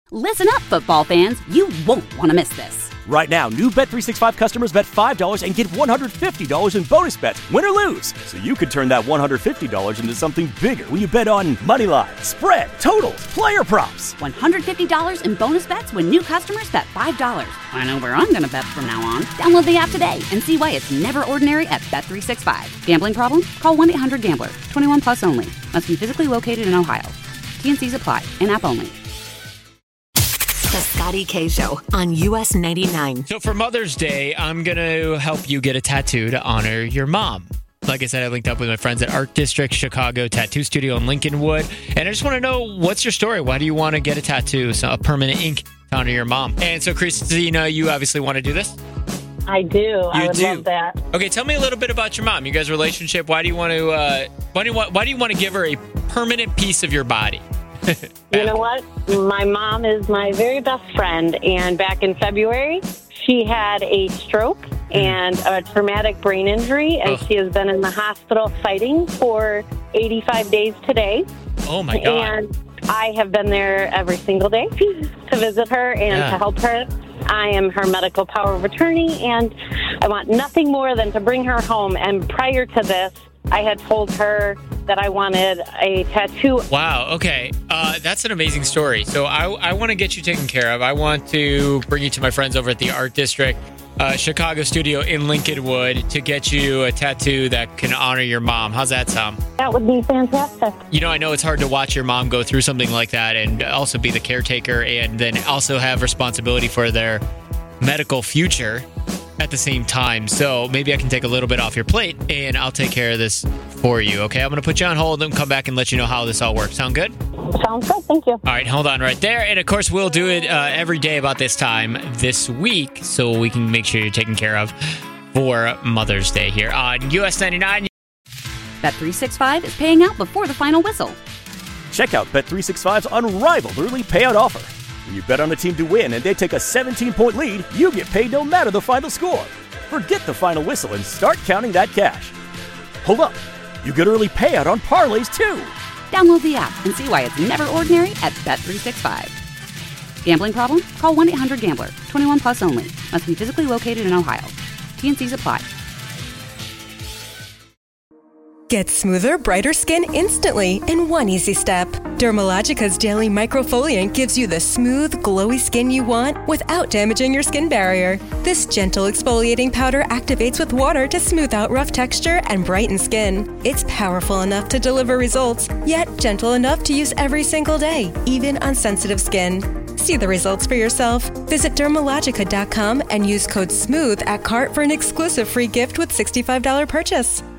Listen up, football fans. You won't want to miss this. Right now, new Bet365 customers bet $5 and get $150 in bonus bets, win or lose. So you could turn that $150 into something bigger when you bet on money line, spread, totals, player props. $150 in bonus bets when new customers bet $5. I know where I'm going to bet from now on. Download the app today and see why it's never ordinary at Bet365. Gambling problem? Call 1-800-GAMBLER. 21 plus only. Must be physically located in Ohio. T&Cs apply. In-app only. The Scotty K Show on US 99. So for Mother's Day, I'm going to help you get a tattoo to honor your mom. Like I said, I linked up with my friends at Art District Chicago Tattoo Studio in Lincolnwood. And I just want to know, what's your story? Why do you want to get a tattoo, so a permanent ink to honor your mom? And so, Christina, you obviously want to do this? I do. I would love that. Okay, tell me a little bit about your mom. You guys' relationship. Why do you want to? Why do you want to give her a permanent piece of your body? You know what? My mom is my very best friend, and back in February, she had a stroke and a traumatic brain injury, and she has been in the hospital fighting for 85 days today. Oh, my God. And I have been there every single day to visit her and to help her. I am her medical power of attorney, and I want nothing more than to bring her home. And prior to this, I had told her that I wanted a tattoo. Wow, okay. That's an amazing story. So I want to get you taken care of. I want to bring you to my friends over at the Art District Chicago studio in Lincolnwood to get you a tattoo that can honor your mom. How's that sound? That would be fantastic. You know, I know it's hard to watch your mom go through something like that and also be the caretaker and then also have responsibility for their medical future at the same time. So maybe I can take a little bit off your plate and I'll take care of this for you, okay? I'm going to put you on hold and come back and let you know how this all works. Sound good? Sounds good. Thank you. All right, hold on right there. And, of course, we'll do it every day about this time this week so we can make sure you're taken care of for Mother's Day here on US 99. Bet365 is paying out before the final whistle. Check out Bet365's unrivaled early payout offer. When you bet on a team to win and they take a 17-point lead, you get paid no matter the final score. Forget the final whistle and start counting that cash. Hold up. You get early payout on parlays, too. Download the app and see why it's never ordinary at Bet365. Gambling problem? Call 1-800-GAMBLER. 21 plus only. Must be physically located in Ohio. T&Cs apply. Get smoother, brighter skin instantly in one easy step. Dermalogica's Daily Microfoliant gives you the smooth, glowy skin you want without damaging your skin barrier. This gentle exfoliating powder activates with water to smooth out rough texture and brighten skin. It's powerful enough to deliver results, yet gentle enough to use every single day, even on sensitive skin. See the results for yourself. Visit Dermalogica.com and use code SMOOTH at cart for an exclusive free gift with $65 purchase.